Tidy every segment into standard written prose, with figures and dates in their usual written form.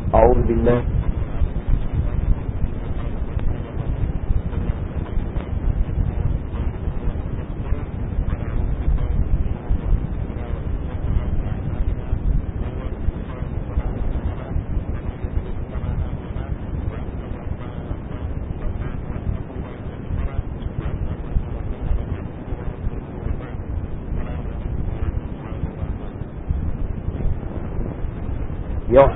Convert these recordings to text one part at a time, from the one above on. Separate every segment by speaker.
Speaker 1: أعوذ بالله. يوم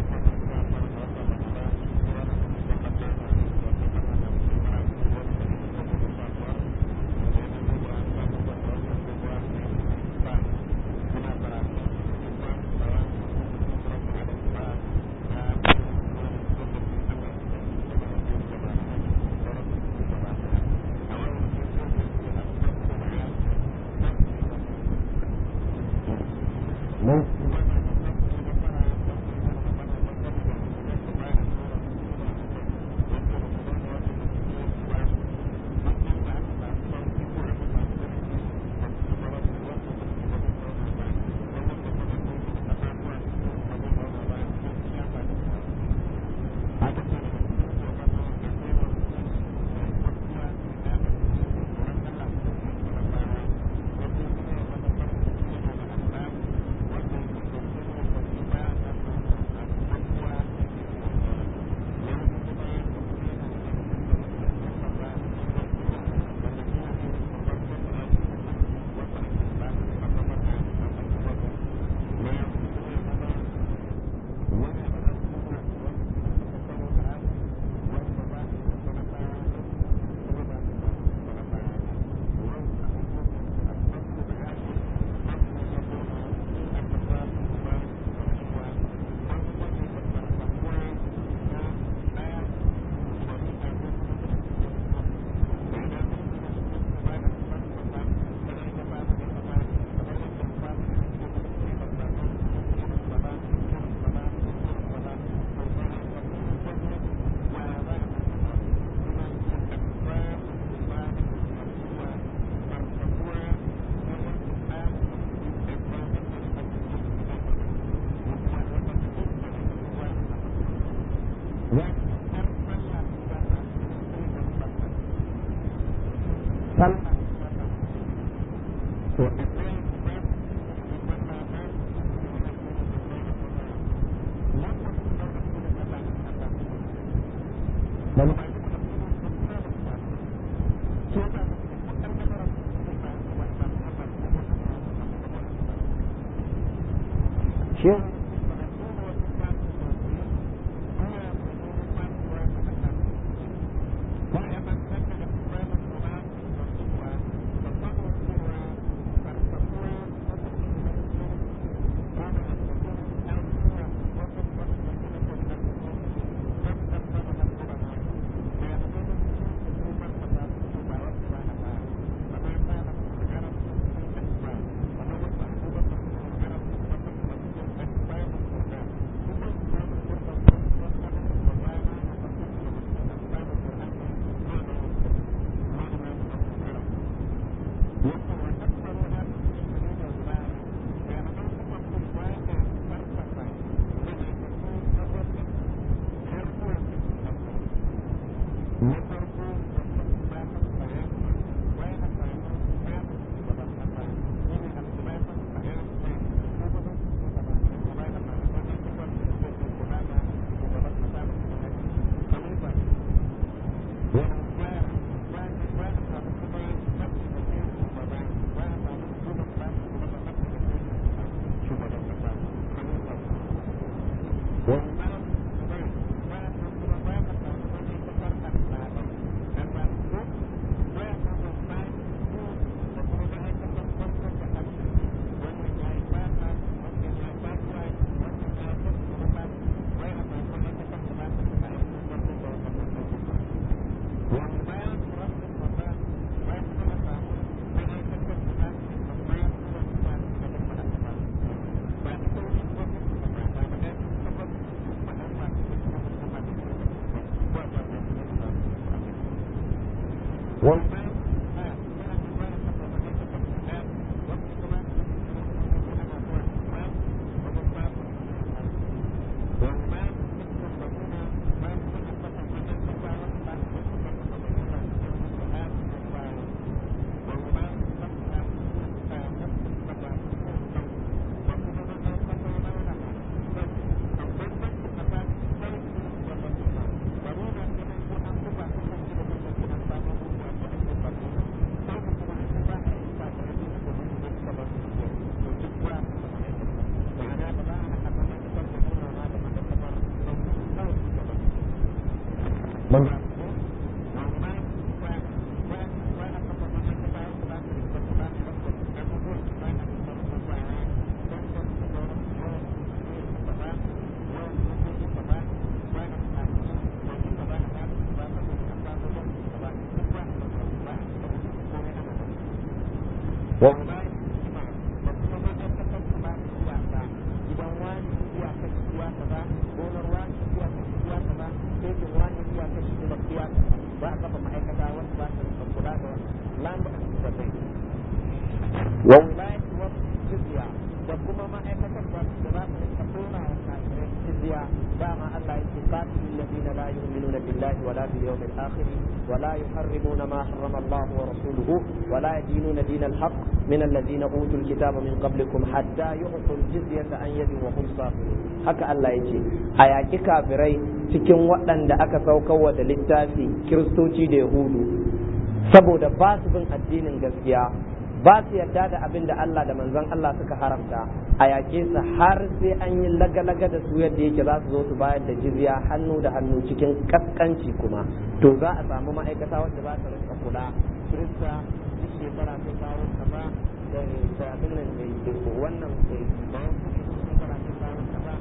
Speaker 1: ولا يحرمون ما حرم الله ورسوله ولا يدينون دين الحق من الذين أوتوا الكتاب من قبلكم حتى يعطوا الجزية عن يد وهم صاغرون haka Allah yake a yaƙi kafirai cikin waɗanda aka saukarwa da littafi kiristoci da yahudu saboda ba su bin addinin gaskiya ba su yarda da abin da Allah da manzon Allah suka haramta a yaƙe su har sai an yi laga-laga da su yadda yake za su zo su bayar da jizya hannu da hannu cikin kaskanci kuma to za a samu ma'aikata wanda za su rinka kula kirista duk shekara sai kawo kaza da abin nan da wannan shekara sai kawo kaza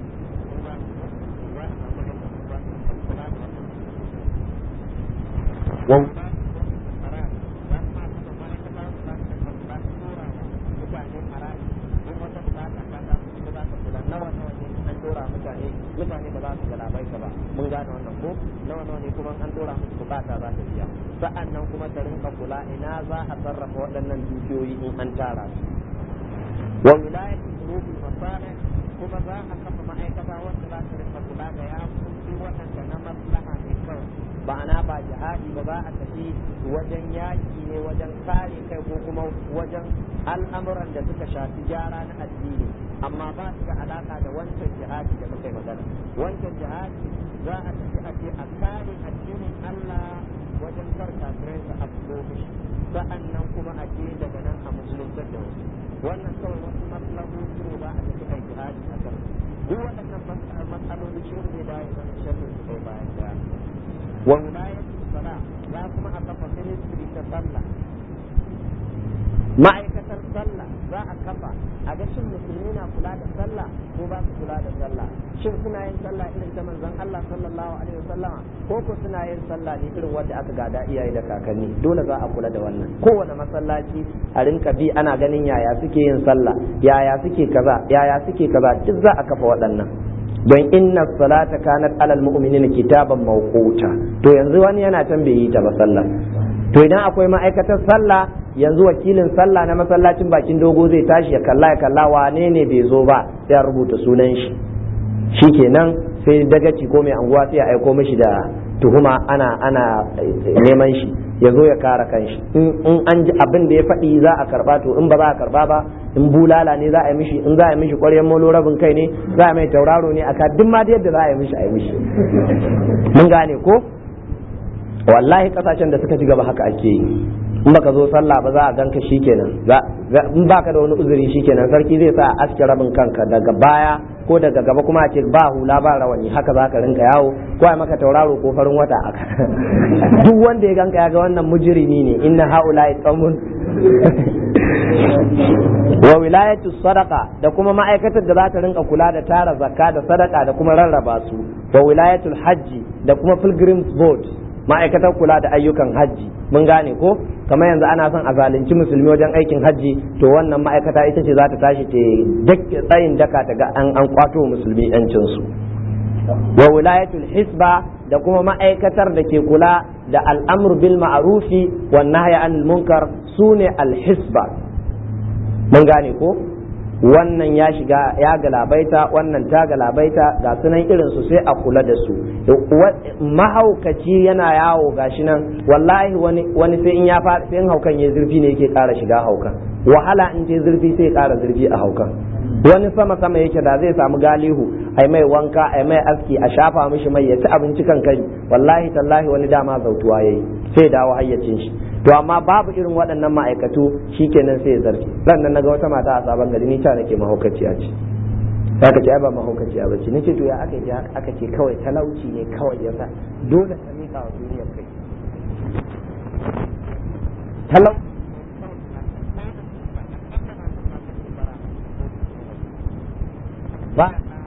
Speaker 1: mutane ba za su galabaita ba mun gane wannan ko nawa ne kuma an dora musu bukata za ta biya sa'an nan kuma ta rinka kula ina za a sarrafa waɗannan dukiyoyi in an tara su wa wilayati qulubil masalih kuma za a kafa ma'aikata wanda za ta rinka kula da yaƙoƙi waɗanda na maslaha ne kawai ba'ana ba jihadi ba za a tafi wajen yaƙi ne wajen kare kai ko kuma wajen al'amuran da suka shafi gyara na addini amma ba su da alaka da wancan jihadi da muka yi magana wancan jihadi za a tafi a je a kare addinin Allah wajen kar kafirai su afko mishi sa'an nan kuma a je daga nan a musulunta da wasu wannan kawai wasu maslahohi ne ba a tafi a jihadi a kan duk waɗannan matsaloli shi ne da ya zama shirin su kai bayan da wa wilayatu sala za kuma a kafa ministry ta sallah ma'aikatar sallah za a kafa a ga shin musulmi na kula da sallah ko ba su kula da sallah shin suna yin sallah irin ta manzon Allah sallallahu alaihi wasallama ko ko suna yin sallah ne irin wanda aka gada iyaye da kakanni dole za a kula da wannan kowane masallaci a rinka bi ana ganin yaya suke yin sallah yaya suke kaza duk za a kafa waɗannan don inna salata kanat alal mu'minina kitaban mawquta to yanzu wani yana can bai yi ta ba sallah to idan akwai ma'aikatar sallah yanzu wakilin sallah na masallacin bakin dogo zai tashi ya kalla wane ne bai zo ba sai ya rubuta sunan shi shikenan sai dagaci ko mai anguwa sai ya aiko mishi da tuhuma ana neman shi ya zo ya kare kanshi in an ji abin da ya faɗi za a karba to in ba za a karba ba in bulala ne za a yi mishi in za a yi mishi ƙwaryen molo rabin kai ne za a mai tauraro ne aka duk ma da yadda za a yi mishi mun gane ko wallahi kasashen da suka ci gaba haka ake yi in baka zo sallah ba za a ganka shikenan in baka da wani uzuri shikenan sarki zai sa a aske rabin kanka daga baya ko daga gaba kuma a ce ba hula ba rawani haka za ka rinka yawo ko a maka tauraro ko farin wata aka duk wanda ya ganka ya ga wannan mujrimi ne inna haula'i qaumun wa wilayatu sadaqa da kuma ma'aikatar da za ta rinka kula da tara zakka da sadaka da kuma rarraba su wa wilayatul hajji da kuma pilgrims board ma'aikatar kula da ayyukan hajji mun gane ko kamar yanzu ana son a zalunci musulmi wajen aikin hajji to wannan ma'aikata ita ce za ta tashi ta tsayin daka ta ga an kwato musulmi yancin su wa wilayatul hisba da kuma ma'aikatar da ke kula da al'amru bil ma'rufi wan nahyi anil munkar sune al hisba mun gane ko wannan ya shiga ya galabaita wannan ta galabaita ga sunan irin su sai a kula da su mahaukaci yana yawo gashi nan wallahi wani sai in ya fara sai in haukan ya zurfi ne yake ƙara shiga haukan wahala in je zurfi sai ƙara zurfi a haukan wani sama yake da zai samu galihu ai mai wanka ai mai aski a shafa mishi mai ya ci abinci kan kai wallahi tallahi wani dama zautuwa yayi sai dawo hayyacin shi to amma babu irin waɗannan ma'aikatu shikenan sai ya zarce sannan naga wata mata a sabon gari ni ta nake mahaukaciya ce aka ce ba mahaukaciya ba ce nace to ya aka ji aka ce kawai talauci ne kawai yasa dole ka mika wa duniyar kai talauci ba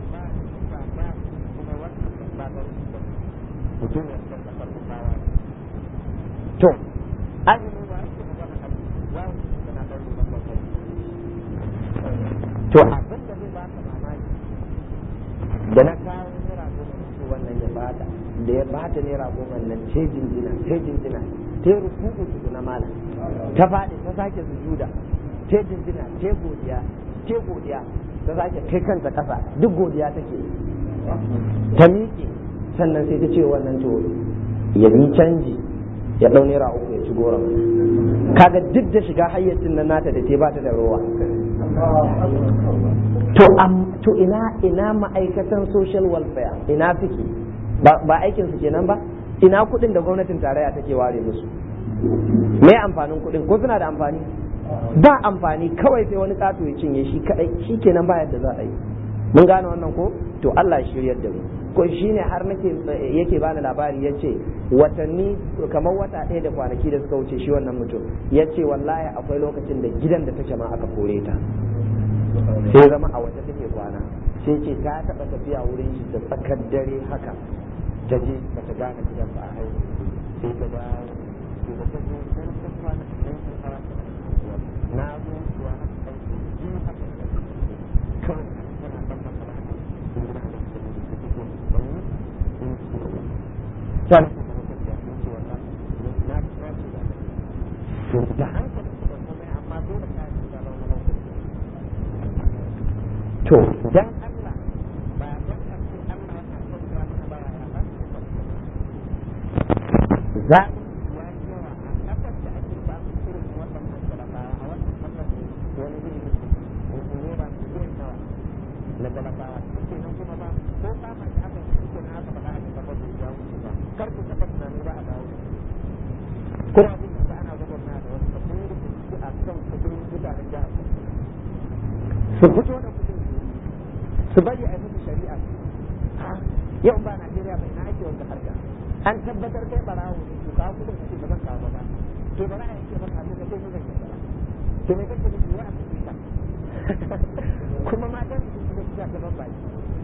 Speaker 1: to azumi ba shi magana to abin da zai baka mamaki da na kawo naira goma ce wannan ya bata da ya bata naira goma nan ce jinjina ta rukuku su na mala ta faɗi ta sake sujuda ta jinjina ta godiya ta sake kai kanta ƙasa duk godiya take ta miƙe sannan sai ta ce wannan to ya yi canji ya ɗau naira uku ya ci goro kaga duk da shiga hayyacin nan nata da te ba ta da rowa to ina ma'aikatan social welfare ina suke ba aikin su kenan ba ina kuɗin da gwamnatin tarayya take ware musu me amfanin kuɗin ko suna da amfani ba amfani kawai sai wani ƙato ya cinye shi kadai shi kenan ba yadda za a yi mun gane wannan ko to Allah ya shiryar da mu ko shine har yake bani labari yace watanni kamar wata ɗaya da kwanaki da suka wuce shi wannan mutum yace wallahi akwai lokacin da gidan da take ma aka kore ta sai zama a wata take kwana sai ce ta taba tafiya wurin shi da tsakar dare haka ta je bata gane gidan ba a haihu sai ta dawo to da ta zo sai ta kwana na zo kuwa haka ji haka kawai tana ban masa sana da hankali da kuma amma dole ka yi da rawa to dan Allah ba dan ake Allah ya san da mana ba ya ba za ya yawa a kafar da ake ba su irin wannan talaka a wannan kafar wani ne ba su yin nawa na talakawa kenan kuma ba ko kama da aka yi kenan aka faɗa a kafar da ya wuce ba kar ku taɓa tunanin ba a dawo kuma abin da ana gwagwarmaya da wasu kafin rubutu a kan kudin mutanen jihar su fito da kudin su bari a yi musu shari'a yau ba Najeriya bai na ake wanda harka an tabbatar kai barawo ne to kawo kudin kake ba zan kawo ba to ba za a yanke maka abin da kai zan yi ba to me kake da yiwa a cikin ka kuma matan su kuma su ta ban baki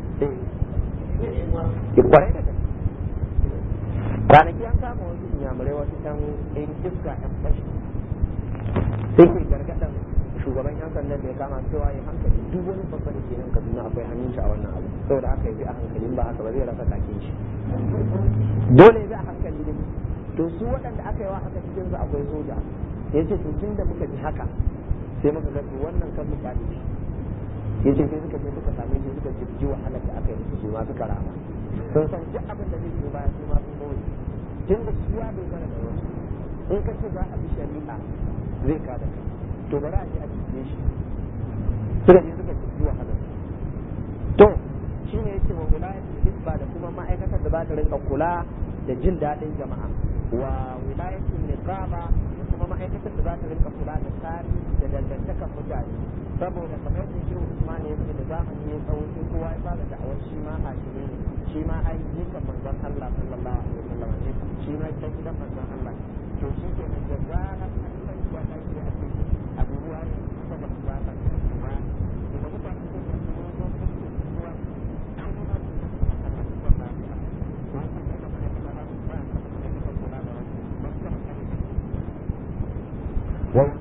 Speaker 1: kwarai da gaske kwanaki an kama wasu inyamurai wasu can in iska yan fashi sai ke gargaɗin shugaban yan sandan da ya kama cewa ya hankali duk wani babban da ke nan Kaduna akwai hannun shi a wannan abu saboda haka ya bi a hankalin ba haka ba zai rasa kakin shi dole ya bi a hankali ne to su waɗanda aka yi wa haka cikin su akwai soja ya ce to tun da muka ji haka sai muka ga wannan kan mu kyale shi ya ce sai suka je suka same shi suka ji wahalar da aka yi musu su ma suka rama sun san duk abin da zai biyo baya su ma sun kawai tun da shi ya dogara da wasu in ka ce za a bi shari'a zai ka da kai to bari a je a cikin shi suka je suka ji wahalar to shi ne yake wa wilayatul hisba da kuma ma'aikatar da za ta rinka kula da jin daɗin jama'a wa wilayatul niqaba da kuma ma'aikatar da za ta rinka kula da tarihi da dangantakar mutane saboda kamar da shi Usman ya ce da zamani ya tsawo sai kowa ya fara da'awar shi ma hakimi ne shi ma ai jikan manzon Allah sallallahu alaihi wasallam ne shi ma dan gidan manzon Allah to shi ke nan da zarar an san ya kai da ake abubuwa ne kuma ba ta ba da mutane da su ruwa an kuma wa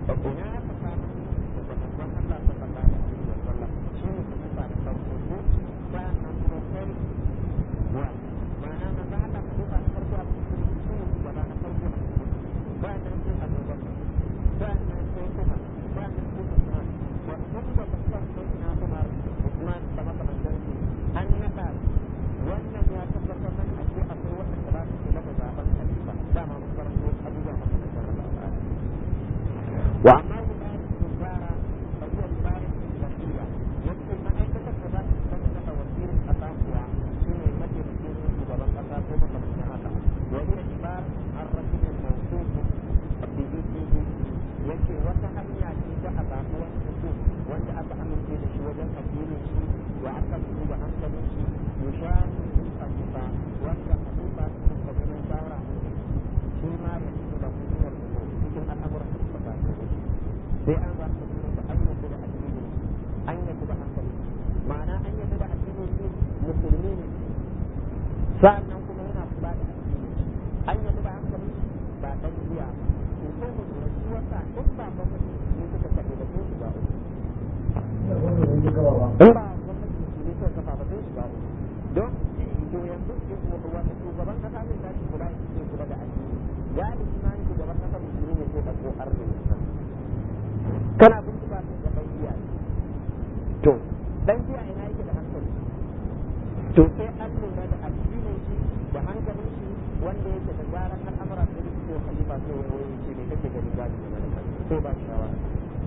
Speaker 1: ina aka samu daga manzon Allah sallallahu alaihi wa sallam shi ne khalifa da farko ko sa'annan kuma sai wa ma'ana manzon Allah khalifa da farko a cikin shi ne shugaba na farko a cikin sa'annan sai Abu Bakar sa'annan sai Umar sa'annan sai Uthman wa duk da kusan sai na Umar Uthman da makamantan su an naɗa wannan ya tabbatar mana a ce akwai waɗanda ba su kula da zaben khalifa dama mun karanto abubuwa makamantan Allah وأما الولاية الجبارة فهي ولاية الوكيلة يمكن أن يتكتب تكتب وزير الأقاصي شنو التي تكون سبب الأقاصي ومن وهي عبارة عن رجل موصوف بذكره يمكن وتهني عجيب أباه والحكوم وأنت أتأمن في وجه الدين وعقله وأنقذه يشارك الخليفة وأنت خليفة تستخدم شاورا فيما يحصل له من الأمور في الأمر sai an za su da an yadda da addini an yadda da hankali ma'ana an yadda da addini su musulmi ne sa'annan kuma yana kula da addini an yadda da hankali ba dan jiya to ko musulmi su wasa in ba gwamnati ne suka kaɗe da su shiga uku in ba gwamnati ne suka kafa ba sai shiga uku don to yanzu wanda shugaban kasa zai tashi kula da addini galibi ma shugaban kasa musulmi ne ko ɗauko arziki kana bincika sai da dan giya to dan giya ina yake da hankali to sai an lura da addinin shi da hankalin shi wanda yake da zaran al'amura da yake ko khalifa sai wai wai ce ne kake gani ba da sai ba shawara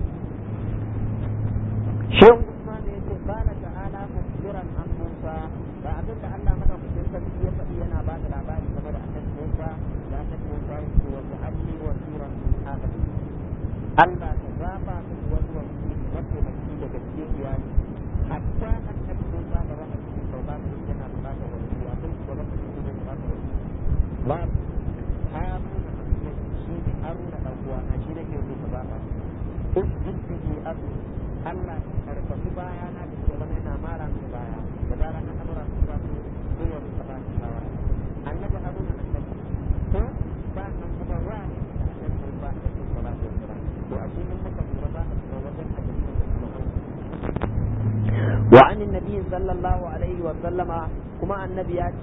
Speaker 1: shin Usman ne yake bana ta'ala mukbiran an Musa da abin da Allah madaukakin sarki ya faɗi yana ba da labari game da annabi Musa da annabi Musa yake wa ta'alli wa suran min ahli Allah ta zaba min wani wakili mataimaki daga cikin iyali hatta annabi Musa da wani cikin saubatu yana bukatar wakili akwai shugaban da yake da bukatar wakili ba Haruna shi ne Haruna dan uwa na shi nake so ka zaba usjud bihi abu Allah ya karfafi bayana da ke wani yana mara min baya da zaran na amura su za su yi wa musa ba shi shawara annabi Haruna annabi ko ba nan kuma wani annabi Musa da ke salatu وعن النبي صلى الله عليه وسلم كما النبي ياتي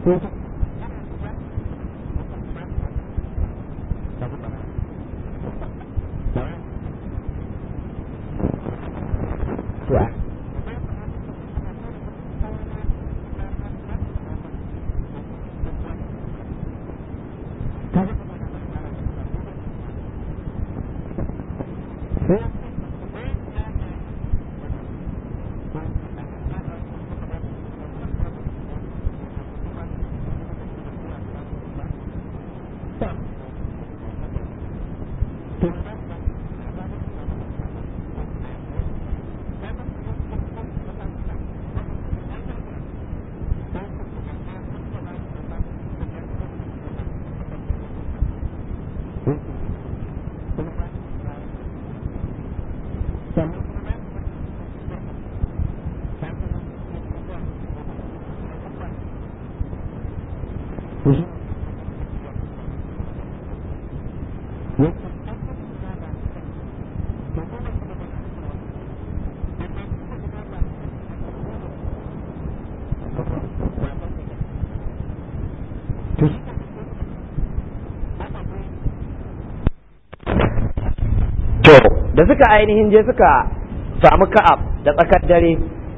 Speaker 1: da suka ainihin je suka samu Ka'ab da tsakar dare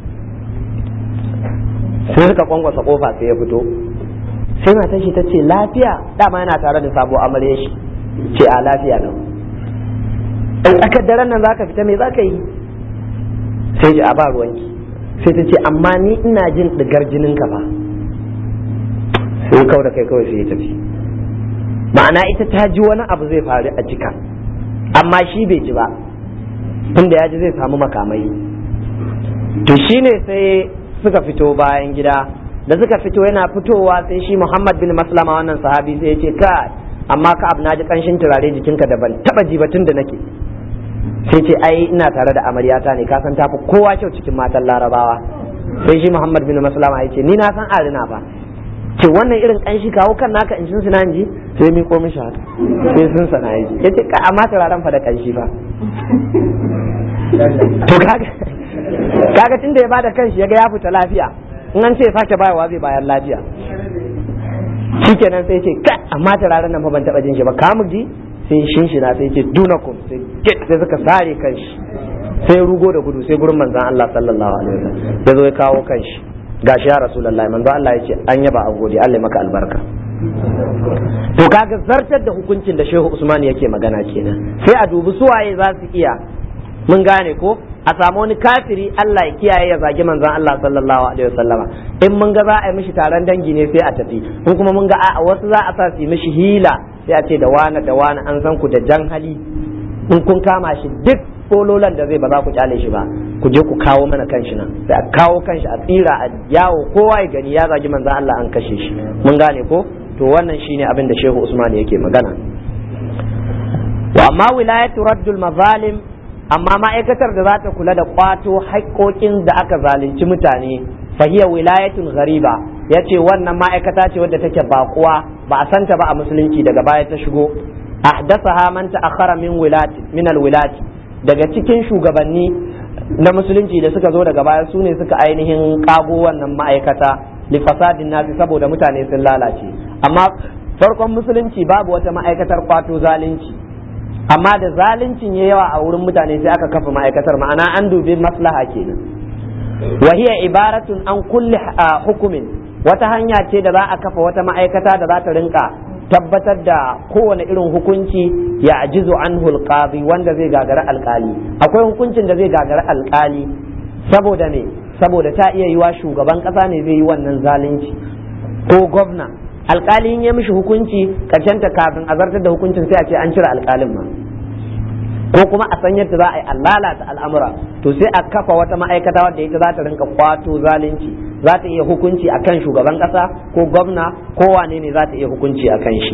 Speaker 1: sai suka kwankwasa kofa sai ya fito sai matar shi ta ce lafiya, dama yana tare da sabo amarya shi ce a lafiya nan in tsakar daren nan zaka fita me zaka yi sai ji a ba ruwanki sai ta ce amma ni ina jin digar jinin ka fa sai kawai da kai kawai sai ya tafi ma'ana ita ta ji wani abu zai faru a jika amma shi bai ji ba tunda ya ji zai samu makamai to shine sai suka fito bayan gida da suka fito yana fitowa sai shi Muhammad bin Maslama wannan sahabi sai ya ce ka amma ka abu naji kanshin turare jikinka da ban taba ji ba tun da nake sai ce ai ina tare da amaryata ne ka san tafi kowa kyau cikin matan Larabawa sai shi Muhammad bin Maslama ya ce ni na san arina fa ce wannan irin kanshi kawo kan naka in sun suna ji sai mi komi shi haka sai sun sana yi ya ce ka amma turaren fa da kanshi fa to kaga tun da ya bada kanshi ya ga ya fita lafiya in an ce ya sake bayarwa zai bayar lafiya shikenan sai ce ka amma turaren nan fa ban taba jin shi ba kamu ji sai shinshina sai ce dunakum sai suka sare kanshi sai rugo da gudu sai gurin manzon Allah sallallahu alaihi wasallam ya zo ya kawo kanshi gashi ya rasulullahi manzon Allah ya ce an yaba an gode Allah ya maka albarka to kaga zartar da hukuncin da Shehu Usman yake magana kenan sai a dubi suwaye za su iya mun gane ko a samu wani kafiri Allah ya kiyaye ya zagi manzon Allah sallallahu alaihi wasallama in mun ga za a yi mishi taron dangi ne sai a tafi in kuma mun ga a wasu za a sa su yi mishi hila sai a ce da wani an san ku da jan hali in kun kama shi duk kololan da zai ba za ku kyale shi ba ku je ku kawo mana kanshi nan sai a kawo kanshi a tsira a yawo kowa ya gani ya zagi manzon Allah an kashe shi mun gane ko to wannan shine abin da Shehu Usman yake magana wa amma wilayatu raddul mazalim amma ma'aikatar da za ta kula da kwato haƙƙoƙin da aka zalunci mutane fahiya wilayatun ghariba yace wannan ma'aikata ce wadda take bakuwa ba a santa ba a musulunci daga baya ta shigo ahdathaha man ta'akhkhara min alwilati daga cikin shugabanni na musulunci da suka zo daga baya sune suka ainihin kago wannan ma'aikata li fasadin nasi saboda mutane sun lalace amma farkon musulunci babu wata ma'aikatar kwato zalunci amma da zaluncin ya yawa a wurin mutane sai aka kafa ma'aikatar ma'ana an dubi maslaha kenan wa hiya ibaratun an kulli hukumin wata hanya ce da za a kafa wata ma'aikata da za ta rinka tabbatar da kowane irin hukunci ya ajizu anhu alqadi wanda zai gagara alkali akwai hukuncin da zai gagara alkali saboda ne saboda ta iya yiwa shugaban kasa ne zai yi wannan zalunci ko gwamna alkali in ya mishi hukunci ta kafin a zartar da hukuncin sai a ce an cire alkalin ma ko kuma a san yadda za a yi lalata al'amura to sai a kafa wata ma'aikata wadda ita za ta rinka kwato zalunci za ta iya hukunci akan shugaban kasa ko gwamna ko wane ne za ta iya hukunci akan shi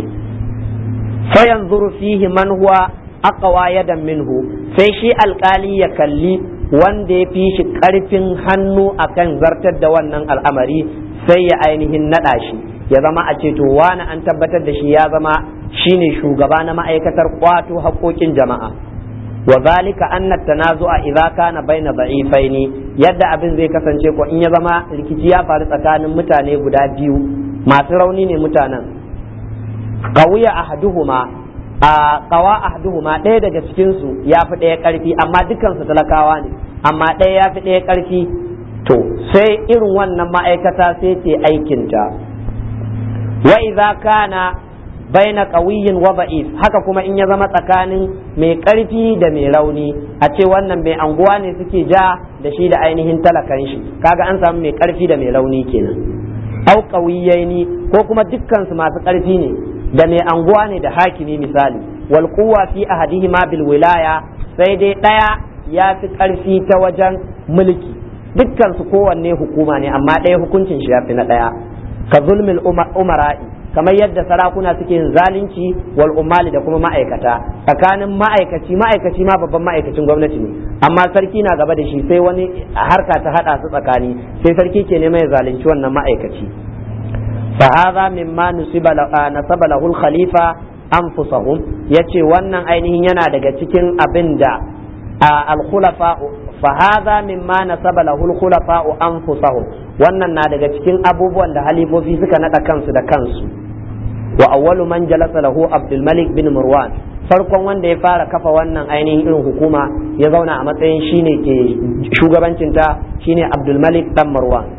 Speaker 1: fa yanzuru fihi man huwa aqwa yadan minhu sai shi alkali ya kalli wanda ya fi shi karfin hannu akan zartar da wannan al'amari sai ya ainihin nada shi ya zama a ce to wani an tabbatar da shi ya zama shine shugaba na ma'aikatar kwato haƙoƙin jama'a wa zalika anna tanazu'a idza kana baina da'ifaini yadda abin zai kasance ko in ya zama rikici ya faru tsakanin mutane guda biyu masu rauni ne mutanen. qawiya ahaduhuma qawa ahaduhuma, ɗaya daga cikin su ya fi ɗaya ƙarfi, amma dukkan su talakawa ne, amma ɗaya ya fi ɗaya ƙarfi. To sai irin wannan ma'aikata sai ce aikinta. Wa idza kana baina qawiyyin wa da'if, haka kuma in ya zama tsakanin mai ƙarfi da mai rauni, a ce wannan mai anguwa ne suke ja da shi da ainihin talakan shi, kaga an samu mai ƙarfi da mai rauni kenan. Au qawiyyaini, ko kuma dukkan su masu ƙarfi ne, da mai anguwa ne da hakimi misali. Wal quwwa fi ahadihima bil wilaya, sai dai ɗaya ya fi ƙarfi ta wajen mulki, dukkan su kowanne hukuma ne, amma ɗaya hukuncin shi ya fi na ɗaya. Ka zulmil umara'i, kamar yadda sarakuna suke yin zalunci, wal ummali da kuma ma'aikata. Tsakanin ma'aikaci ma babban ma'aikacin gwamnati ne, amma sarki na gaba da shi, sai wani harka ta hada su tsakani, sai sarki ke neman ya zalunci wannan ma'aikaci. fa hadha mimma nasaba lahu al-khalifa anfusahum, yace wannan ainihin yana daga cikin abinda al-khulafa, fa hadha mimma nasaba lahu al-khulafa anfusahum, wannan na daga cikin abubuwan da halifofi suka nada kansu da kansu. Wa awwalu man jalasa lahu Abdul Malik bin Marwan, farkon wanda ya fara kafa wannan ainihin irin hukuma ya zauna a matsayin shine ke shugabancinta shine Abdul Malik dan Marwan.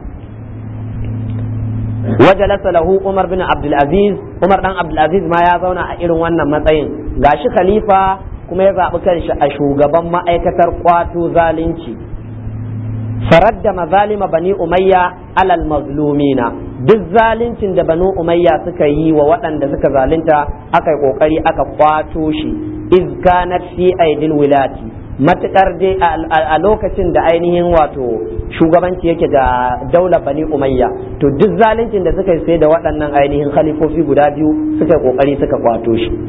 Speaker 1: Wa jalasa lahu Umar bin Abdul Aziz, Umar dan Abdul Aziz ma ya zauna a irin wannan matsayin, gashi khalifa kuma ya zaɓi kanshi a shugaban ma'aikatar kwato zalunci. Faradda mazalima bani umayya alal mazlumina, duk zaluncin da banu umayya suka yi wa waɗanda suka zalunta aka yi kokari aka kwato shi. Iz kanat fi aidil wilati, matukar dai a lokacin da ainihin wato shugabanci yake ga daular bani umayya, to duk zaluncin da suka yi sai da waɗannan ainihin khalifofi guda biyu suka yi kokari suka kwato shi.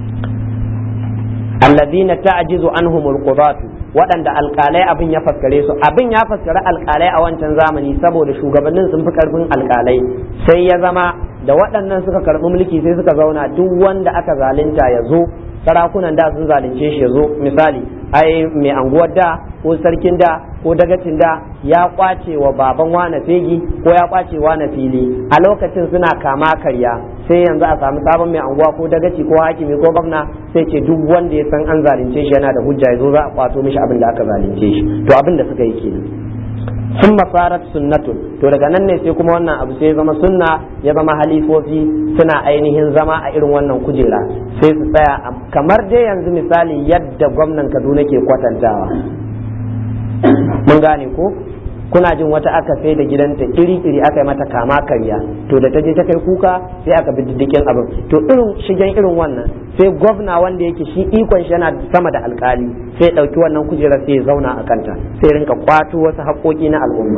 Speaker 1: Allazina ta'jizu anhumul qudatu, waɗanda alƙalai abin ya faskare su, abin ya faskare alƙalai a wancan zamani saboda shugabannin sun fi karfin alƙalai, sai ya zama da waɗannan suka karɓi mulki sai suka zauna duk wanda aka zalunta ya zo, sarakunan da sun zalunce shi ya zo, misali ai mai anguwar da ko sarkin da ko dagacin da ya kwace wa baban wane fegi ko ya kwace wane fili, a lokacin suna kama karya, sai yanzu a samu sabon mai anguwa ko dagaci ko hakimi ko gwamna sai ce duk wanda ya san an zalunce shi yana da hujja ya zo za a kwato mishi abin da aka zalunce shi. To abin da suka yi kenan. Sun masarat sunnatun, to daga nan ne sai kuma wannan abu sai ya zama sunna, ya zama halifofi suna ainihin zama a irin wannan kujera, sai su tsaya kamar dai yanzu misali yadda gwamnan Kaduna ke kwatantawa. Mun gane ko? Kuna jin wata aka sai da gidanta iri-iri aka yi mata kama karya, to da ta je ta kai kuka sai aka bi diddikin abin. To irin shigen irin wannan sai gwamna wanda yake shi ikon shi yana sama da alkali sai ɗauki wannan kujerar sai ya zauna a kanta, sai rinka kwato wasu haƙoƙi na al'umma.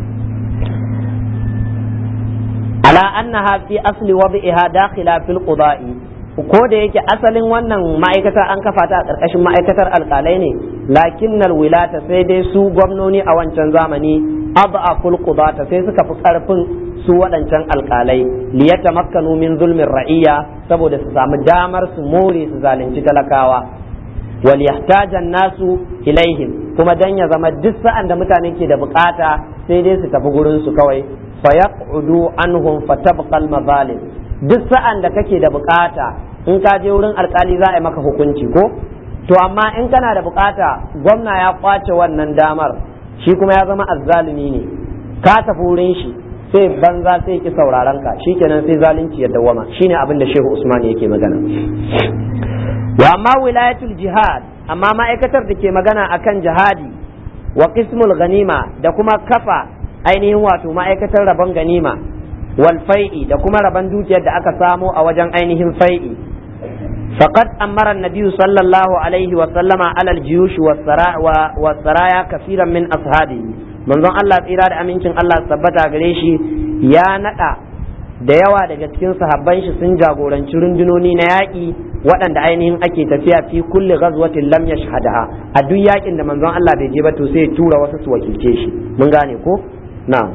Speaker 1: Ala annaha fi asli wad'iha dakhila fil quda'i, ko da yake asalin wannan ma'aikata an kafa ta a ƙarƙashin ma'aikatar alƙalai ne, lakinnal wilata sai dai su gwamnoni a wancan zamani ad'aful qudata sai suka fi ƙarfin su waɗancan alƙalai, liyatamakkanu min zulmin ra'iyya, saboda su samu damar su more su zalunci talakawa. Wal yahtajan nasu ilaihim, kuma dan ya zama duk sa'an da mutane ke da bukata sai dai su tafi gurin su kawai, fayaqudu anhum fatabqa al mazalim, duk sa'an da kake da bukata in ka je wurin alkali za a yi maka hukunci ko, to amma in kana da bukata gwamna ya kwace wannan damar, shi kuma ya zama azzalumi ne, ka tafi wurin shi sai banza sai ki sauraron ka, shikenan sai zalunci ya dawama. Shine abin da Shehu Usman yake magana. Wa amma wilayatul jihad, amma ma'aikatar da ke magana akan jihadi, wa qismul ganima, da kuma kafa ainihin wato ma'aikatar rabon ganima, wal fai'i, da kuma rabon dukiyar da aka samo a wajen ainihin fai'i. Faqad amara an-nabiy sallallahu alaihi wa sallama ala al-jiyush was saraya kaseeran min ashabihi, manzon Allah tsira da amincin Allah tabbata gare shi ya nada da yawa daga cikin sahabban shi sun jagoranci rundunoni na yaƙi waɗanda ainihin ake tafiya fi kulli ghazwatin lam yashhadaha, a duk yaƙin da manzon Allah bai je ba to sai tura wasu su wakilce shi. Mun gane ko? Na'am.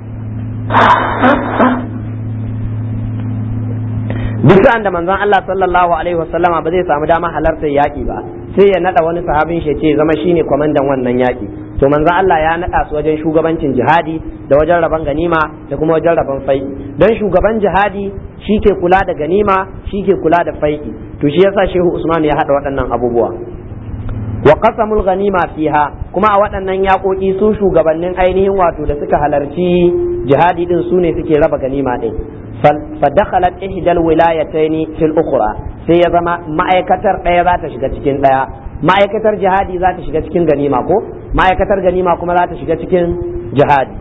Speaker 1: Duk sa'an da manzon Allah sallallahu alaihi wasallama ba zai samu dama halartar yaƙi ba, sai ya nada wani sahabin shi ce zama shine kwamandan wannan yaƙi. To manzon Allah ya nada su wajen shugabancin jihadi da wajen rabon ganima da kuma wajen rabon fai. don shugaban jihadi shi ke kula da ganima shi ke kula da fai'i to shi yasa shehu usman ya hada waɗannan abubuwa wa qasamul ganima fiha kuma a waɗannan yaƙoƙi su shugabannin ainihin wato da suka halarci jihadi din su ne suke raba ganima din fa dakhalat ihdal wilayataini fil ukhra sai ya zama ma'aikatar ɗaya za ta shiga cikin ɗaya ma'aikatar jihadi za ta shiga cikin ganima ko ma'aikatar ganima kuma za ta shiga cikin jihadi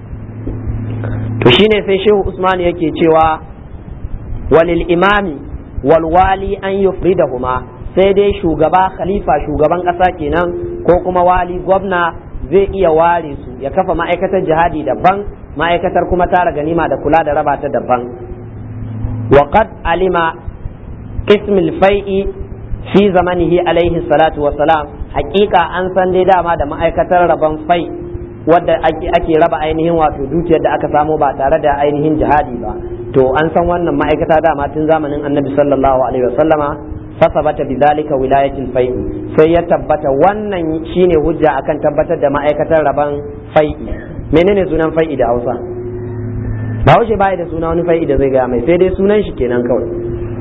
Speaker 1: to shine sai shehu usman yake cewa walil imami wal wali an yufridahuma sai dai shugaba khalifa shugaban ƙasa kenan ko kuma wali gwamna zai iya ware su ya kafa ma'aikatar jihadi daban ma'aikatar kuma tara ganima da kula da raba ta daban wa qad alima ism al-fai'i fi zamanihi alaihi salatu wa salam haƙiƙa an san dai dama da ma'aikatar raban fai wadda ake raba ainihin wato dukiyar da aka samu ba tare da ainihin jihadi ba to an san wannan ma'aikata dama tun zamanin annabi sallallahu alaihi wa sallama fasabata bidhalika wilayatul fai'i sai ya tabbata wannan shine hujja akan tabbatar da ma'aikatar raban fai'i menene sunan fai'i da Hausa ba haushe bai da suna wani fai'i da zai ga mai sai dai sunan shi kenan kawai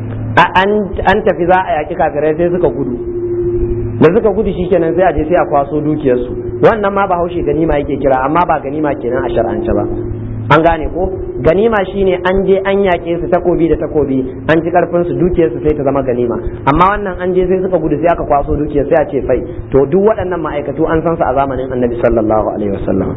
Speaker 1: an tafi za a yaki kafirai sai suka gudu da suka gudu shikenan sai a je sai a kwaso dukiyarsu wannan ma ba haushe ganima yake kira amma ba ganima kenan a shar'ance ba an gane ko ganima shine an je an yaƙe su takobi da takobi an ci karfin su dukiyar su sai ta zama ganima amma wannan an je sai suka gudu sai aka kwaso dukiyar sai a ce fai to duk waɗannan ma'aikatu an san su a zamanin annabi sallallahu alaihi wasallam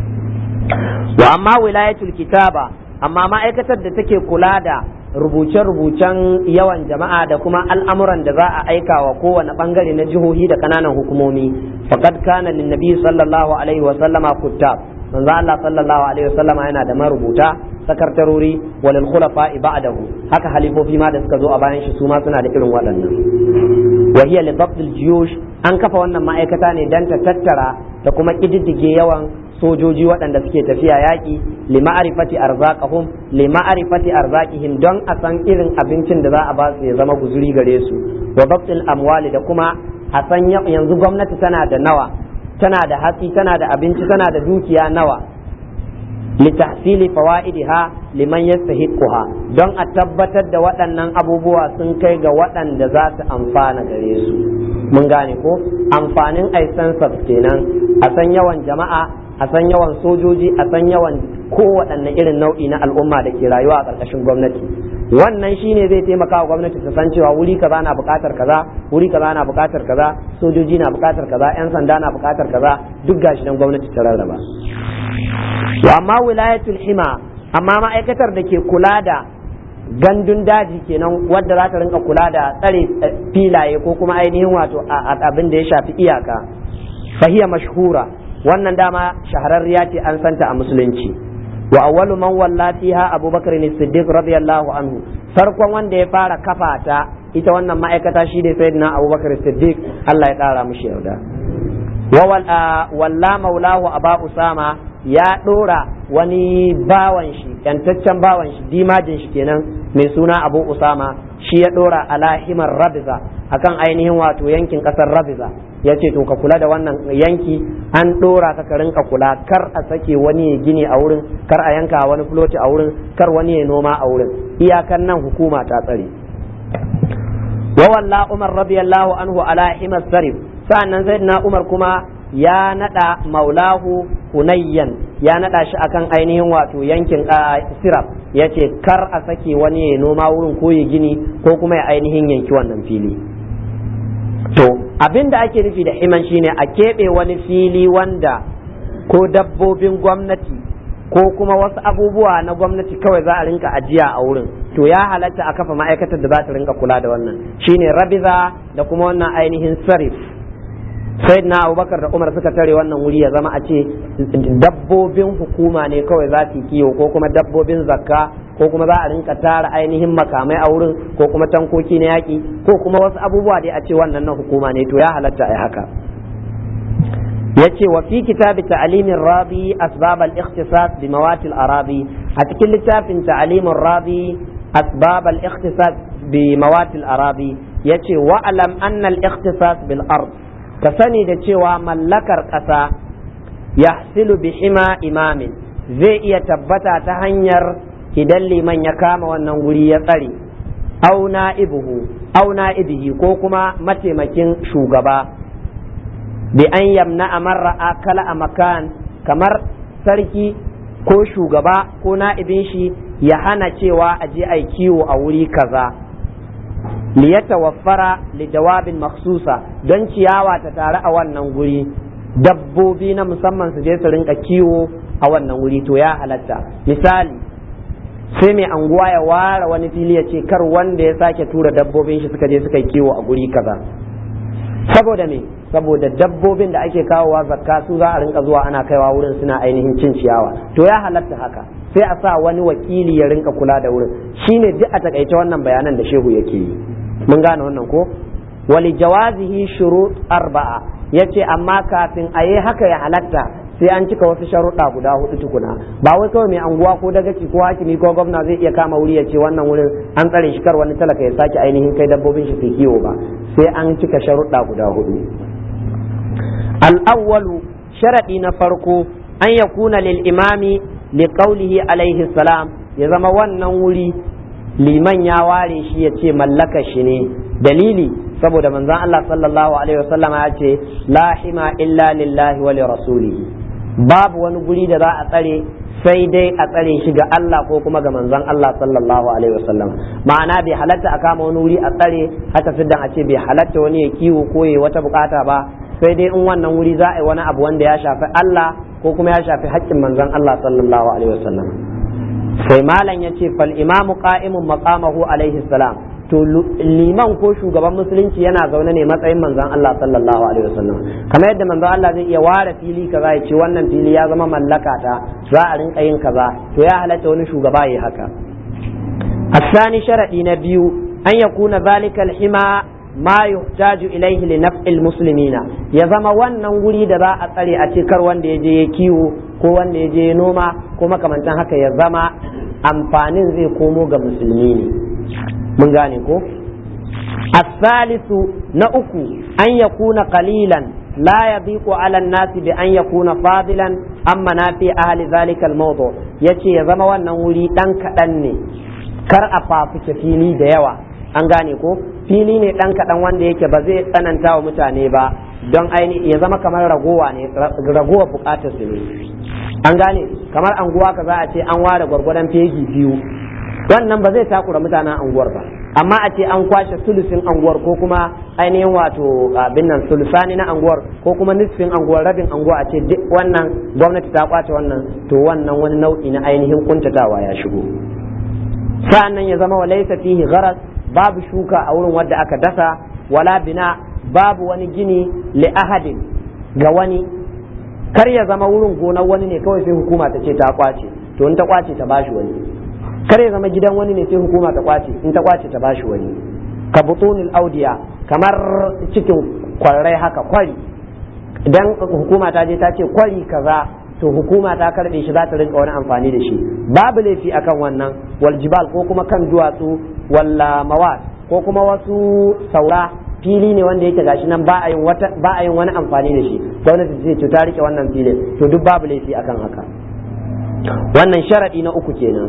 Speaker 1: wa amma wilayatul kitaba amma ma'aikatar da take kula da rubuce-rubucen yawan jama'a da kuma al'amuran da za a aika wa kowane bangare na jihohi da kananan hukumomi faqad kana lin nabi sallallahu alaihi wasallama kuttab manzo Allah sallallahu alaihi wasallam yana da marubuta sakartarori walil khulafa'i ba'dahu haka halifofi ma da suka zo a bayan shi su ma suna da irin waɗannan wa hiya li dabt al jiyush an kafa wannan ma'aikata ne dan ta tattara da kuma kididdige yawan sojoji waɗanda suke tafiya yaƙi li ma'rifati arzaqahum li ma'rifati arzaqihim don a san irin abincin da za a ba su ya zama guzuri gare su wa dabt al amwali da kuma a san yanzu gwamnati tana da nawa tana da hatsi tana da abinci tana da dukiya nawa litahsili fawaidiha liman yastahiquha don a tabbatar da waɗannan abubuwa sun kai ga waɗanda za su amfana gare su mun gane ko amfanin aisan kenan a san yawan jama'a a san yawan sojoji a san yawan kowaɗanne irin nau'i na al'umma da ke rayuwa a ƙarƙashin gwamnati wannan shine zai taimaka wa gwamnati ta san cewa wuri kaza na buƙatar kaza wuri kaza na buƙatar kaza sojoji na buƙatar kaza yan sanda na buƙatar kaza duk gashi nan gwamnati ta rarraba wa amma wilayatul hima amma ma'aikatar da ke kula da gandun daji kenan wadda za ta rinka kula da tsare filaye ko kuma ainihin wato abin da ya shafi iyaka fahiya mashhura wannan dama shahararriya ce an santa a musulunci wa awwalu man walla fiha abubakar as-siddiq radiyallahu anhu farkon wanda ya fara kafa ta ita wannan ma'aikata shi ne sayyidina abubakar as-siddiq Allah ya kara mishi yarda wa walla maulahu aba usama ya dora wani bawan shi yantaccen bawan shi dimajin shi kenan mai suna abu usama shi ya dora alahimar rabiza akan ainihin wato yankin kasar rabiza ya ce to ka kula da wannan yanki an dora ka rinka kula kar a sake wani ya gini a wurin kar a yanka wani floti a wurin kar wani ya noma a wurin iyakan nan hukuma ta tsare wa walla umar radiyallahu anhu ala himas sarif sa'annan sayyidina umar kuma ya nada maulahu hunayyan ya nada shi akan ainihin wato yankin siraf ya ce kar a sake wani ya noma wurin ko ya gini ko kuma ya ainihin yanki wannan fili to abin da ake nufi da himan shine a keɓe wani fili wanda ko dabbobin gwamnati ko kuma wasu abubuwa na gwamnati kawai za a rinka ajiya a wurin to ya halatta a kafa ma'aikatar da za ta rinka kula da wannan shine rabiza da kuma wannan ainihin sarif sayyidina abubakar da umar suka tare wannan wuri ya zama a ce dabbobin hukuma ne kawai za su kiwo ko kuma dabbobin zakka ko kuma za a rinka tara ainihin makamai a wurin ko kuma tankoki na yaki ko kuma wasu abubuwa dai a ce wannan na hukuma ne to ya halatta ai haka yace wa fi kitabi ta'limin rabi asbab al-ikhtisas bi mawati al-arabi a cikin littafin ta'limin rabi asbab al-ikhtisas bi mawati al-arabi yace wa alam anna al-ikhtisas bil ard ka sani da cewa mallakar ƙasa yahsilu bi hima imamin zai iya tabbata ta hanyar idan liman ya kama wannan guri ya tsare au na'ibihi ko kuma mataimakin shugaba bi an yamna amarra akala a makan, kamar sarki ko shugaba ko na'ibin shi ya hana cewa a je ai kiwo a wuri kaza liyatawaffara lidawabin makhsusa, don ciyawa ta tare a wannan guri, dabbobi na musamman su je su rinka kiwo a wannan wuri, to ya halatta. Misali, sai mai anguwa ya ware wani fili ya ce kar wanda ya sake tura dabbobin shi suka je suka yi kiwo a guri kaza. Saboda me? Saboda dabbobin da ake kawowa zakka su za a rinka zuwa ana kaiwa wurin suna ainihin cin ciyawa, to ya halatta haka, sai a sa wani wakili ya rinka kula da wurin. Shine duk a takaice wannan bayanan da shehu yake yi. Mun gane wannan ko? Wali jawazihi shurut arba'a, yace amma kafin a yi haka ya halatta sai an cika wasu sharuɗa guda 4 tukuna. Ba wai kawai mai anguwa ko dagaci ko hakimi ko gwamna zai iya kama wuri ya ce wannan wurin an tsare shi kar wani talaka ya sake ainihin kai dabbobin shi su kiwo ba, sai an cika sharuɗa guda 4. al-awwalu, sharadi na farko, an yakuna lil imami li qawlihi alaihi salam, ya zama wannan wuri liman ya ware shi ya ce mallaka shi ne. Dalili, saboda manzon Allah sallallahu alaihi wasallama ya ce la hima illa lillahi wa li rasulihi, babu wani guri da za a tsare sai dai a tsare shi ga Allah ko kuma ga manzon Allah sallallahu alaihi wasallam. Ma'ana bai halatta a kama wani wuri a tsare haka siddan a ce bai halatta wani ya kiwo ko ya wata bukata ba, sai dai in wannan wuri za a yi wani abu wanda ya shafi Allah ko kuma ya shafi haƙƙin manzon Allah sallallahu alaihi wasallam. Sai malam ya ce fal imamu qa'imun maqamahu alaihi salam, to liman ko shugaban musulunci yana zaune ne matsayin manzon Allah sallallahu alaihi wasallam. Kamar yadda manzon Allah zai iya ware fili kaza ya ce wannan fili ya zama mallaka ta, za a rinka yin kaza, to ya halatta wani shugaba yi haka. الثاني شرعي نبي أن يكون ذلك الحمى ما يحتاج إليه لنفع المسلمين، يزما wannan guri da za a tsare a cikar wanda ya je ya kiwo ko wanda ya je noma ko makamantan haka, ya zama amfanin zai komo ga musulmi ne. Mun gane ko? As-salisu, na uku, an yakuna qalilan la yadiqu ala an-nasi bi an yakuna fadilan amma nafi ahli zalika al-mawdu, yace ya zama wannan wuri dan kadan ne, kar a fafuke fili da yawa. An gane ko? Fili ne dan kadan wanda yake ba zai tsananta wa mutane ba, don aini ya zama kamar ragowa ne, ragowa bukatar su ne. An gane, kamar anguwa ka za a ce an ware gwargwadon fegi 2, wannan ba zai takura mutanen anguwar ba, amma a ce an kwashe sulusin anguwar ko kuma ainihin wato abin nan sulusani na anguwar ko kuma nisfin anguwar, rabin anguwa, a ce duk wannan gwamnati ta kwace wannan, to wannan wani nau'i na ainihin kuntatawa ya shigo. Sa'annan ya zama wa laysa fihi gharas, babu shuka a wurin wadda aka dasa, wala bina, babu wani gini li ahadin ga wani. Kar ya zama wurin gonar wani ne kawai sai hukuma ta ce ta kwace, to in ta kwace ta bashi wani. Kar ya zama gidan wani ne sai hukuma ta kwace, in ta kwace ta bashi wani. Ka butunil audiya, kamar cikin kwarrai haka, kwari, idan hukuma ta je ta ce kwari kaza, to hukuma ta karbe shi za ta rinka wani amfani da shi, babu laifi akan wannan. Wal jibal, ko kuma kan duwatsu, walla mawat, ko kuma wasu saura, fili ne wanda yake gashi nan ba a yin wani amfani da shi, gwamnati ce ta rike wannan filin, to duk babu laifi akan haka. Wannan sharadi na uku kenan.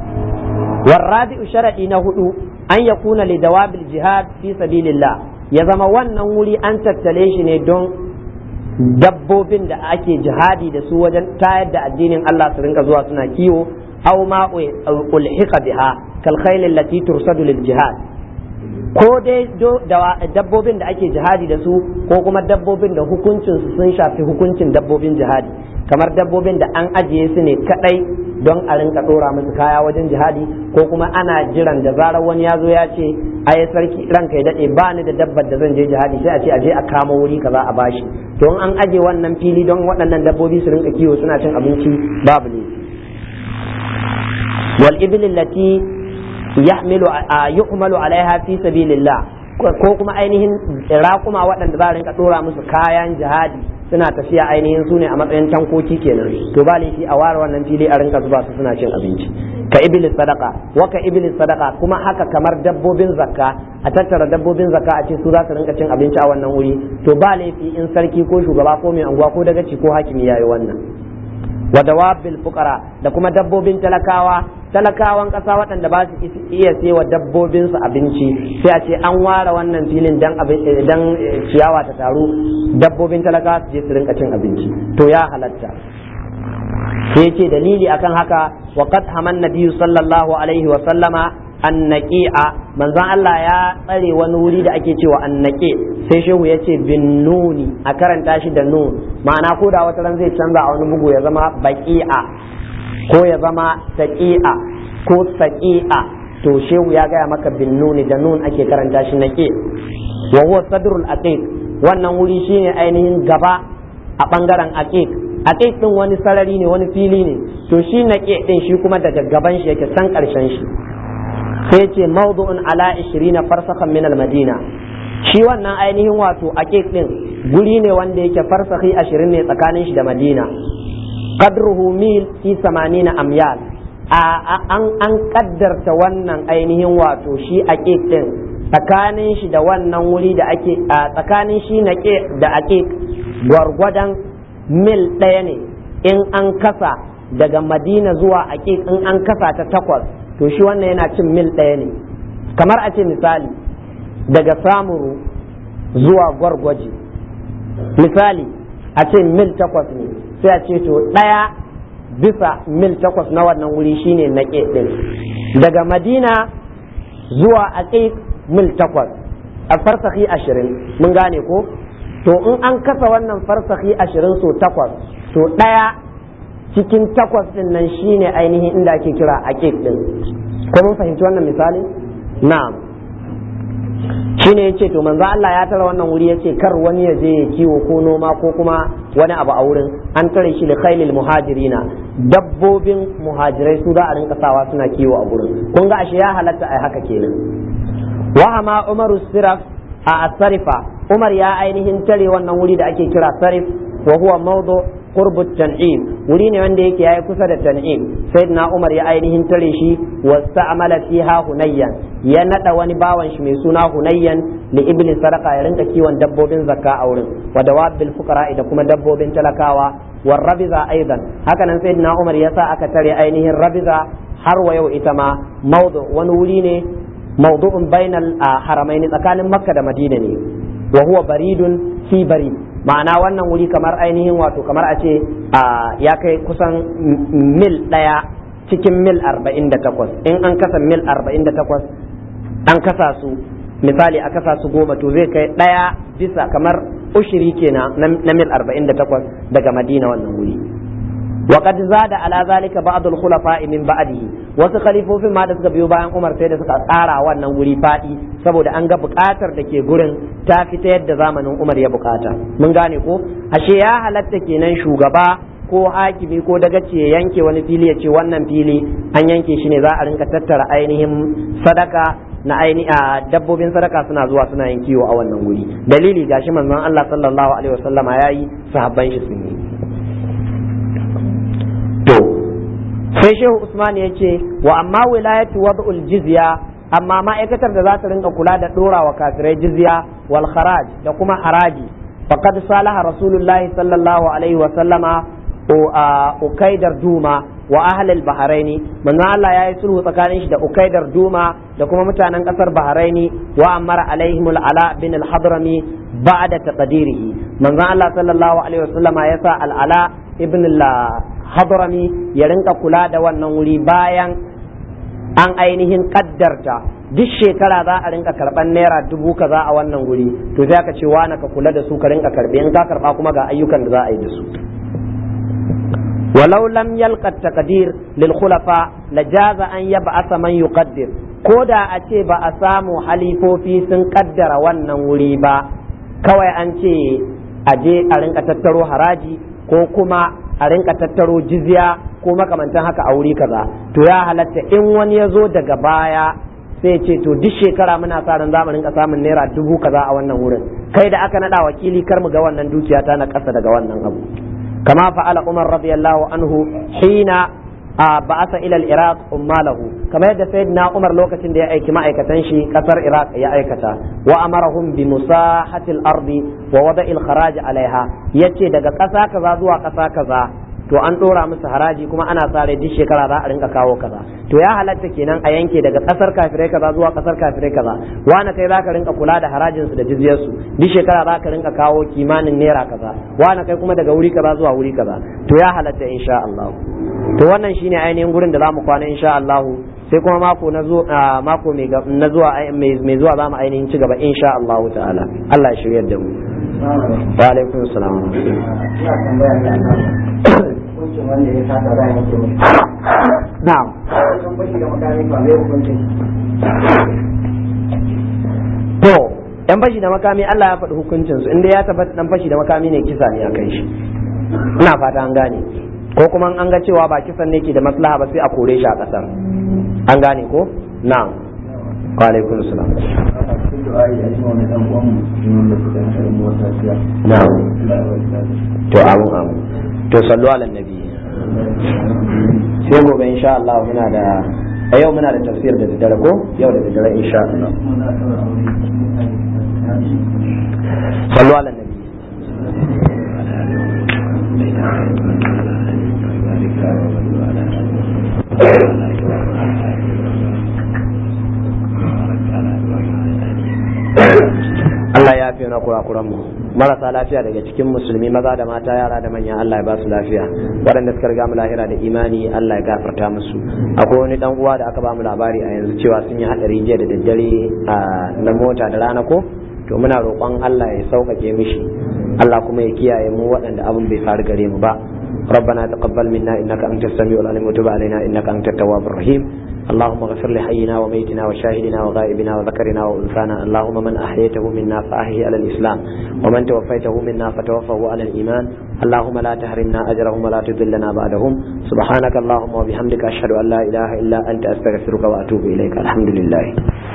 Speaker 1: والرابع شرعي نهدو أن يكون لدواب الجهاد في سبيل الله، يزما wannan wuri an tattale shi ne don dabbobin da ake jihadi da su wajen tayar da addinin Allah su rinka zuwa suna kiwo, aw ma ulhiqa biha kal khayl allati tursadu lil jihad, ko dai dabbobin da ake jihadi da su ko kuma dabbobin da hukuncin su sun shafi hukuncin dabbobin jihadi, kamar dabbobin da an ajiye su ne kadai don a rinka dora musu kaya wajen jihadi, ko kuma ana jiran da zarar wani ya zo ya ce ai sarki ranka ya dade ba ni da dabbar da zan je jihadi, sai a ce aje a kama wuri kaza a bashi, to an aje wannan fili don waɗannan dabbobi su rinka kiwo suna cin abinci, babu ne. wal ibil allati yuhmalu alaiha fi sabilillah, ko kuma ainihin raƙuma waɗanda za a rinka dora musu kayan jihadi suna tafiya ainihin su ne a matsayin tankoki kenan, to ba laifi a ware wannan fili a rinka zuba su suna cin abinci. Ka iblis sadaka, wa ka iblis sadaka, kuma haka kamar dabbobin zakka, a tattara dabbobin zakka a ce su za su rinka cin abinci a wannan wuri, to ba laifi in sarki ko shugaba ko mai anguwa ko dagaci ko hakimi yayi wannan. Wa dawabil fuqara, da kuma dabbobin talakawa talakawan ƙasa waɗanda ba su iya sayewa dabbobinsu abinci sai a ce an ware wannan filin dan ciyawa ta taru dabbobin talakawa su je su rinka cin abinci to ya halatta. sai ce dalili akan haka wa qad haman nabiyyu sallallahu alaihi wa sallama annaqi'a manzon Allah ya tsare wani wuri da ake cewa annaqi sai shehu ya ce bin nuni a karanta shi da nun ma'ana ko da wata ran zai canza a wani bugu ya zama baqi'a ko ya zama taqi'a ko saqi'a to shehu ya gaya maka bin nuni da nun ake karanta shi naqi wa huwa sadrul aqiq wannan wuri shine ainihin gaba a bangaren aqiq aqiq din wani sarari ne wani fili ne to shi naqi din shi kuma daga gaban shi yake can karshen shi sai ce mawdu'un ala 20 farsakhan min al-madina shi wannan ainihin wato aqiq din guri ne wanda yake farsakhi 20 ne tsakanin shi da Madina qadruhu mil fi 80 amyal an kaddarta wannan ainihin wato shi aqiq din tsakanin shi da wannan wuri da ake tsakanin shi naqi da aqiq gwargwadon mil ɗaya ne in an kasa daga Madina zuwa aqiq in an kasa ta 8 to shi wannan yana cin mil ɗaya ne kamar a ce misali daga samuru zuwa gwargwaji misali a ce mil 8 ne sai a ce to ɗaya bisa mil 8 na wannan wuri shine na ɗin daga Madina zuwa aqiq mil 8 a farsakhi 20 mun gane ko to in an kasa wannan farsakhi 20 so 8 to ɗaya cikin 8 din nan shine ainihin inda ake kira aqiq din ko mun fahimci wannan misali na'am shine yace to manzo Allah ya tara wannan wuri yace kar wani ya je ya kiwo ko noma ko kuma wani abu a wurin an tare shi da khailil muhajirina dabbobin muhajirai su da a rinka sawa suna kiwo a gurin kun ga ashe ya halatta ai haka kenan wa ma umaru siraf a asarifa umar ya ainihin tare wannan wuri da ake kira sarif wa huwa mawdu qurbu tan'im wuri ne wanda yake yayi kusa da tan'im sayyidina umar ya ainihin tare shi wasta'mala fiha hunayyan ya nada wani bawan shi mai suna hunayyan li ibli sadaqa ya rinka kiwon dabbobin zakka a wurin wa dawabil fuqara da kuma dabbobin talakawa war rabiza aidan haka nan sayyidina umar ya sa aka tare ainihin rabiza har wa yau ita ma mawdu wani wuri ne mawdu'un bainal haramaini tsakanin makka da madina ne wa huwa baridun fi barid ma'ana wannan wuri kamar ainihin wato kamar a ce ya kai kusan mil ɗaya cikin mil 48 in an kasa mil 48 an kasa su misali a kasa su 10 to zai kai ɗaya bisa kamar ushiri kenan na mil 48 daga madina wannan wuri وقد زاد على ذلك بعض الخلفاء من بعده wasu khalifofin ma da suka biyo bayan Umar sai da suka tsara wannan wuri fadi saboda an ga bukatar da ke gurin ta fita yadda zamanin Umar ya bukata mun gane ko ashe ya halatta kenan shugaba ko hakimi ko dagaci ya yanke wani fili ya ce wannan fili an yanke shi ne za a rinka tattara ainihin sadaka na dabbobin sadaka suna zuwa suna yin kiwo a wannan wuri dalili gashi manzon Allah sallallahu alaihi wasallama yayi sahabban shi sun yi sai shehu usman ya ce wa amma wilayatu wad'ul jizya amma ma'aikatar da za ta rinka kula da dora wa kafirai jizya wal kharaj da kuma haraji faqad salaha rasulullahi sallallahu alaihi wa sallama ukaidar duma wa ahli al-bahraini manzo Allah yayi sulhu tsakanin shi da ukaidar duma da kuma mutanen kasar bahraini wa amara alaihim al-ala bin al-hadrami ba'da taqdirihi manzo Allah sallallahu alaihi wa sallama yasa al-ala ibn hadrami ya rinka kula da wannan wuri bayan an ainihin kaddarta duk shekara za a rinka karban naira 1000 kaza a wannan wuri to sai aka ce wani ka kula da su ka rinka karbe in ka karba kuma ga ayyukan da za a yi da su walau lam yalqa taqdir lil khulafa lajaza an yab'atha man yuqaddir ko da a ce ba a samu halifofi sun kaddara wannan wuri ba kawai an ce a je a rinka tattaro haraji ko kuma a rinka tattaro jizya ko makamantan haka a wuri kaza to ya halatta in wani ya zo daga baya sai ce to duk shekara muna sa ran zamu rinka samun naira 1000 kaza a wannan wurin kai da aka nada wakili kar mu ga wannan dukiya ta na kasa daga wannan abu kama fa'ala Umar radiyallahu anhu hina ba'asa ila al-Iraq ummalahu kamar yadda sayyidina Umar lokacin da ya aiki ma'aikatan shi kasar Iraq ya aikata wa amarahum bi musahati al-ardi wa wada'i al-kharaj alaiha yace daga kasa kaza zuwa kasa kaza to an dora musu haraji kuma ana sa rai duk shekara za a rinka kawo kaza, to ya halatta kenan a yanke daga kasar kafirai kaza zuwa kasar kafirai kaza, wani kai zaka rinka kula da harajin su da jizyar su duk shekara zaka rinka kawo kimanin naira kaza, wani kai kuma daga wuri kaza zuwa wuri kaza, to ya halatta insha Allah. To wannan shine ainihin gurin da zamu kwana insha Allah, sai kuma mako na zuwa mai zuwa zamu ainihin ci gaba insha Allah ta'ala. Allah ya shiryar da mu. Wa alaikum assalam. Na'am. To yan fashi da makami Allah ya faɗi hukuncin su, inda ya tabbata dan fashi da makami ne kisa ne a kai shi, ina fata an gane, ko kuma an ga cewa ba kisan ne ke da maslaha ba sai a kore shi a ƙasar, an gane ko? Na'am. Wa alaikum salam. Na'am. To amu to sallu ala nabi. Sai gobe insha Allah muna da a yau muna da tafsir da daddare ko? Yau da daddare insha Allah. Sallu ala nabi. Allah ya fi na kurakuran mu, marasa lafiya daga cikin musulmi maza da mata, yara da manya, Allah ya ba su lafiya, waɗanda suka riga mu lahira da imani Allah ya gafarta musu. Akwai wani dan uwa da aka ba mu labari a yanzu cewa sun yi hadari jiya da daddare na mota da rana ko, to muna roƙon Allah ya sauƙaƙe mishi, Allah kuma ya kiyaye mu waɗanda abin bai faru gare mu ba. ربنا تقبل منا إنك أنت السميع العليم وتب علينا إنك أنت التواب الرحيم. اللهم اغفر لحينا وميتنا وشاهدنا وغائبنا وذكرنا وأنثانا، اللهم من أحييته منا فأحيه على الإسلام، ومن توفيته منا فتوفه على الإيمان، اللهم لا تحرمنا أجرهم ولا تذلنا بعدهم. سبحانك اللهم وبحمدك أشهد أن لا إله إلا أنت أستغفرك وأتوب إليك. الحمد لله.